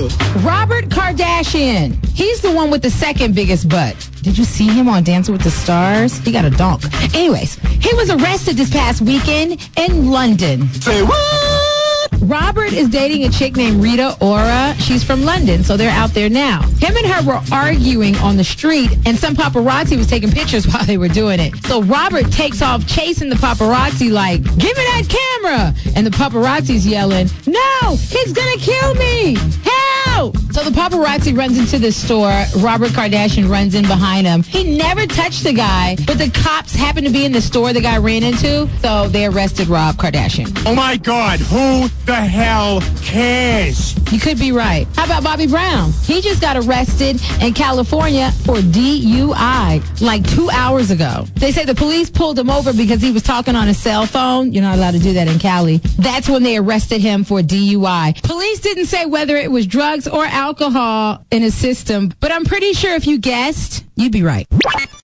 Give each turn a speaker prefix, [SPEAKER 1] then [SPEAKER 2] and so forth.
[SPEAKER 1] Robert Kardashian. He's the one with the second biggest butt. Did you see him on Dancing with the Stars? He got a donk. Anyways, he was arrested this past weekend in London.
[SPEAKER 2] Say what?
[SPEAKER 1] Robert is dating a chick named Rita Ora. She's from London, so they're out there now. Him and her were arguing on the street, and some paparazzi was taking pictures while they were doing it. So Robert takes off chasing the paparazzi like, give me that camera! And the paparazzi's yelling, no, he's gonna kill me! Help! So the paparazzi runs into the store. Robert Kardashian runs in behind him. He never touched the guy, but the cops happened to be in the store the guy ran into, so they arrested Rob Kardashian.
[SPEAKER 2] Oh my God, who the hell cares?
[SPEAKER 1] You could be right. How about Bobby Brown? He just got arrested in California for DUI like 2 hours ago. They say the police pulled him over because he was talking on a cell phone. You're not allowed to do that in Cali. That's when they arrested him for DUI. Police didn't say whether it was drugs or alcohol in his system, but I'm pretty sure if you guessed, you'd be right.